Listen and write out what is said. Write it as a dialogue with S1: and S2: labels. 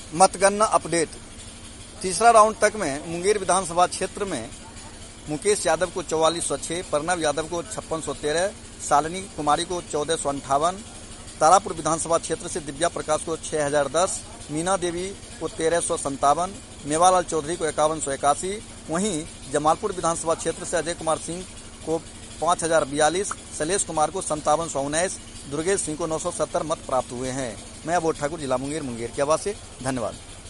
S1: मतगणना अपडेट। तीसरा राउंड तक में मुंगेर विधानसभा क्षेत्र में मुकेश यादव को 4406, प्रणव यादव को 5613, शालिनी कुमारी को 1458, तारापुर विधानसभा क्षेत्र से दिव्या प्रकाश को 6010, मीना देवी को 1357, मेवालाल चौधरी को 5181, वहीं जमालपुर विधानसभा क्षेत्र से अजय कुमार सिंह को 5042, शैलेश कुमार को 5719, दुर्गेश सिंह को 970 मत प्राप्त हुए हैं। मैं अबोध ठाकुर, जिला मुंगेर की आवाज से। धन्यवाद।